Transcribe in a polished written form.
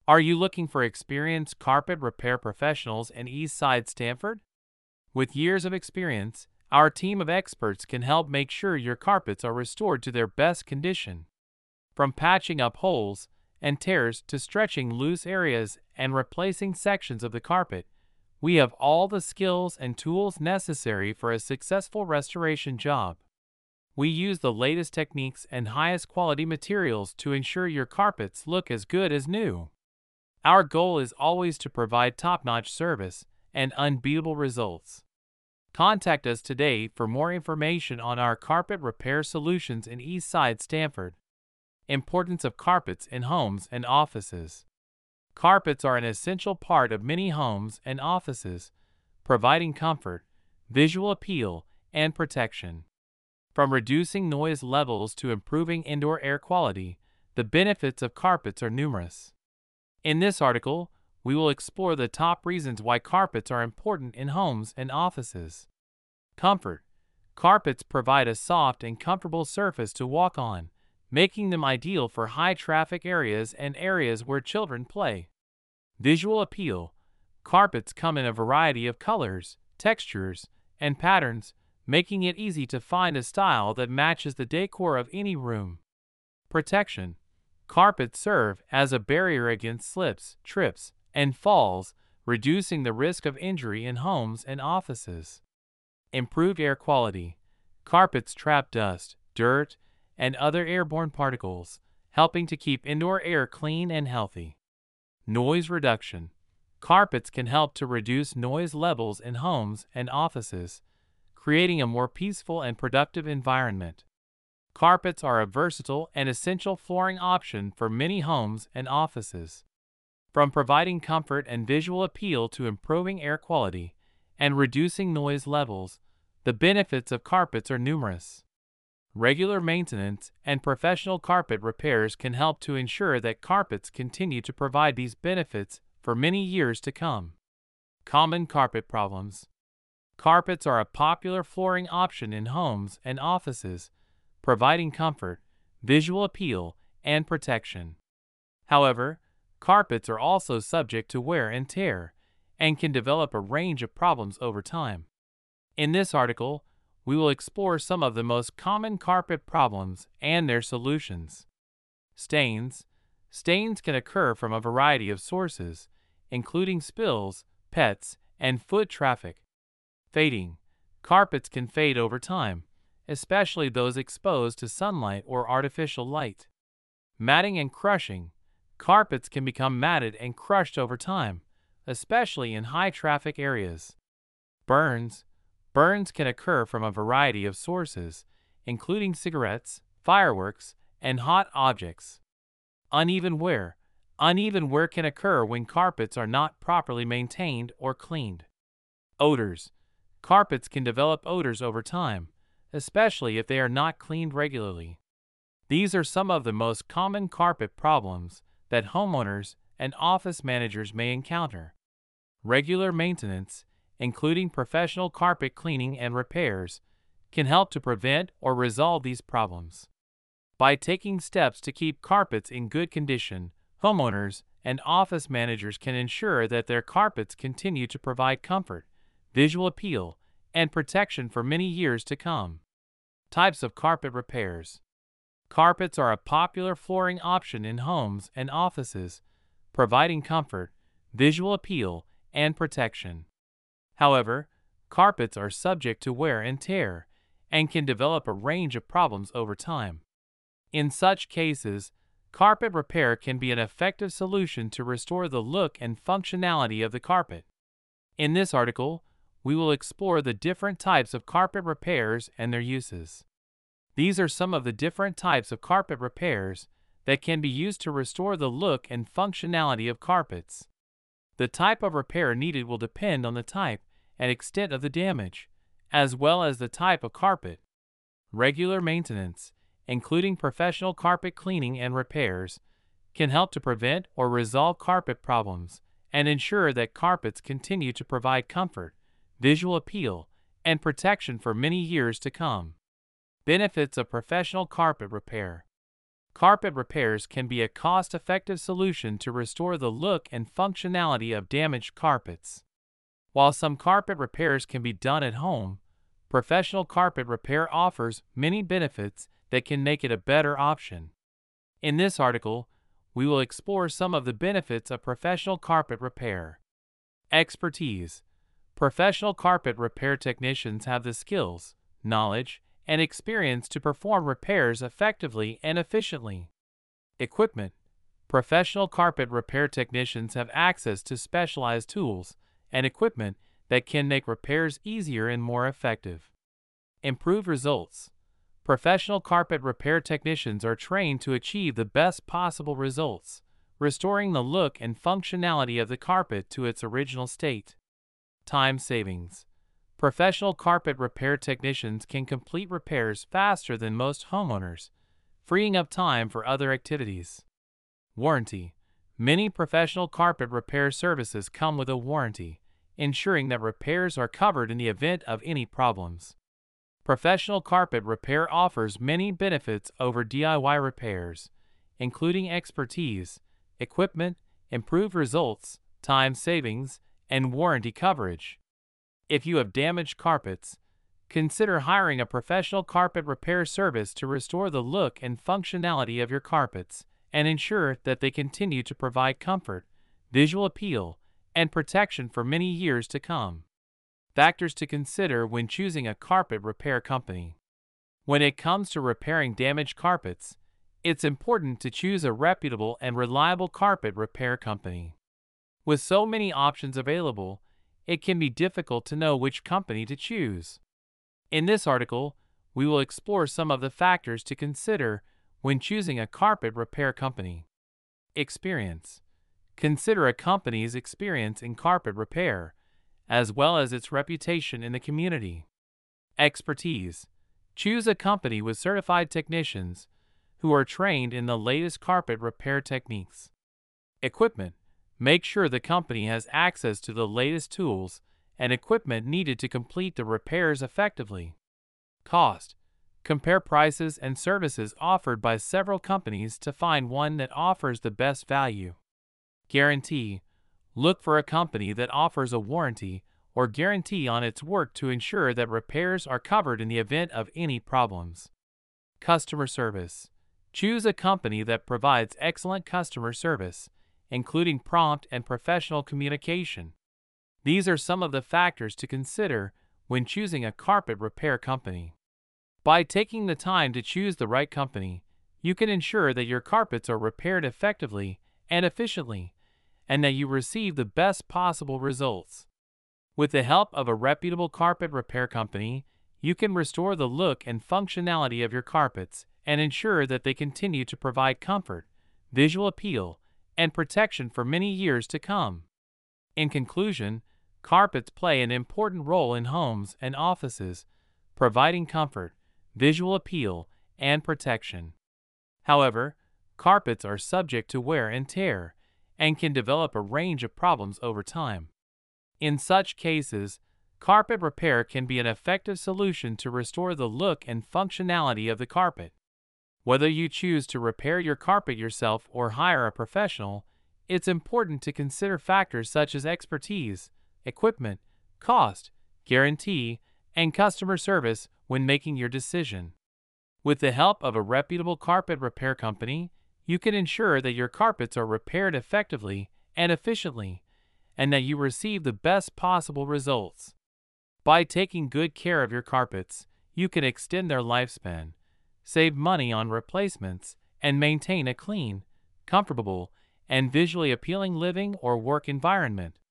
Are you looking for experienced carpet repair professionals in East Side Stanford? With years of experience, our team of experts can help make sure your carpets are restored to their best condition. From patching up holes and tears to stretching loose areas and replacing sections of the carpet, we have all the skills and tools necessary for a successful restoration job. We use the latest techniques and highest quality materials to ensure your carpets look as good as new. Our goal is always to provide top-notch service and unbeatable results. Contact us today for more information on our carpet repair solutions in East Side Stanford. Importance of carpets in homes and offices. Carpets are an essential part of many homes and offices, providing comfort, visual appeal, and protection. From reducing noise levels to improving indoor air quality, the benefits of carpets are numerous. In this article, we will explore the top reasons why carpets are important in homes and offices. Comfort. Carpets provide a soft and comfortable surface to walk on, making them ideal for high-traffic areas and areas where children play. Visual appeal. Carpets come in a variety of colors, textures, and patterns, making it easy to find a style that matches the decor of any room. Protection. Carpets serve as a barrier against slips, trips, and falls, reducing the risk of injury in homes and offices. Improved air quality. Carpets trap dust, dirt, and other airborne particles, helping to keep indoor air clean and healthy. Noise reduction. Carpets can help to reduce noise levels in homes and offices, creating a more peaceful and productive environment. Carpets are a versatile and essential flooring option for many homes and offices. From providing comfort and visual appeal to improving air quality and reducing noise levels, the benefits of carpets are numerous. Regular maintenance and professional carpet repairs can help to ensure that carpets continue to provide these benefits for many years to come. Common carpet problems. Carpets are a popular flooring option in homes and offices, providing comfort, visual appeal, and protection. However, carpets are also subject to wear and tear, and can develop a range of problems over time. In this article, we will explore some of the most common carpet problems and their solutions. Stains. Stains can occur from a variety of sources, including spills, pets, and foot traffic. Fading. Carpets can fade over time, especially those exposed to sunlight or artificial light. Matting and crushing. Carpets can become matted and crushed over time, especially in high-traffic areas. Burns. Burns can occur from a variety of sources, including cigarettes, fireworks, and hot objects. Uneven wear. Uneven wear can occur when carpets are not properly maintained or cleaned. Odors. Carpets can develop odors over time, especially if they are not cleaned regularly. These are some of the most common carpet problems that homeowners and office managers may encounter. Regular maintenance, including professional carpet cleaning and repairs, can help to prevent or resolve these problems. By taking steps to keep carpets in good condition, homeowners and office managers can ensure that their carpets continue to provide comfort, visual appeal, and protection for many years to come. Types of carpet repairs. Carpets are a popular flooring option in homes and offices, providing comfort, visual appeal, and protection. However, carpets are subject to wear and tear, and can develop a range of problems over time. In such cases, carpet repair can be an effective solution to restore the look and functionality of the carpet. In this article, we will explore the different types of carpet repairs and their uses. These are some of the different types of carpet repairs that can be used to restore the look and functionality of carpets. The type of repair needed will depend on the type and extent of the damage, as well as the type of carpet. Regular maintenance, including professional carpet cleaning and repairs, can help to prevent or resolve carpet problems and ensure that carpets continue to provide comfort, visual appeal, and protection for many years to come. Benefits of professional carpet repair. Carpet repairs can be a cost-effective solution to restore the look and functionality of damaged carpets. While some carpet repairs can be done at home, professional carpet repair offers many benefits that can make it a better option. In this article, we will explore some of the benefits of professional carpet repair. Expertise. Professional carpet repair technicians have the skills, knowledge, and experience to perform repairs effectively and efficiently. Equipment. Professional carpet repair technicians have access to specialized tools and equipment that can make repairs easier and more effective. Improved results. Professional carpet repair technicians are trained to achieve the best possible results, restoring the look and functionality of the carpet to its original state. Time savings. Professional carpet repair technicians can complete repairs faster than most homeowners, freeing up time for other activities. Warranty. Many professional carpet repair services come with a warranty, ensuring that repairs are covered in the event of any problems. Professional carpet repair offers many benefits over DIY repairs, including expertise, equipment, improved results, time savings, and warranty coverage. If you have damaged carpets, consider hiring a professional carpet repair service to restore the look and functionality of your carpets and ensure that they continue to provide comfort, visual appeal, and protection for many years to come. Factors to consider when choosing a carpet repair company. When it comes to repairing damaged carpets, it's important to choose a reputable and reliable carpet repair company. With so many options available, it can be difficult to know which company to choose. In this article, we will explore some of the factors to consider when choosing a carpet repair company. Experience. Consider a company's experience in carpet repair, as well as its reputation in the community. Expertise. Choose a company with certified technicians who are trained in the latest carpet repair techniques. Equipment. Make sure the company has access to the latest tools and equipment needed to complete the repairs effectively. Cost. Compare prices and services offered by several companies to find one that offers the best value. Guarantee. Look for a company that offers a warranty or guarantee on its work to ensure that repairs are covered in the event of any problems. Customer service. Choose a company that provides excellent customer service, including prompt and professional communication. These are some of the factors to consider when choosing a carpet repair company. By taking the time to choose the right company, you can ensure that your carpets are repaired effectively and efficiently, and that you receive the best possible results. With the help of a reputable carpet repair company, you can restore the look and functionality of your carpets and ensure that they continue to provide comfort, visual appeal, and protection for many years to come. In conclusion, carpets play an important role in homes and offices, providing comfort, visual appeal, and protection. However, carpets are subject to wear and tear and can develop a range of problems over time. In such cases, carpet repair can be an effective solution to restore the look and functionality of the carpet. Whether you choose to repair your carpet yourself or hire a professional, it's important to consider factors such as expertise, equipment, cost, guarantee, and customer service when making your decision. With the help of a reputable carpet repair company, you can ensure that your carpets are repaired effectively and efficiently, and that you receive the best possible results. By taking good care of your carpets, you can extend their lifespan, save money on replacements, and maintain a clean, comfortable, and visually appealing living or work environment.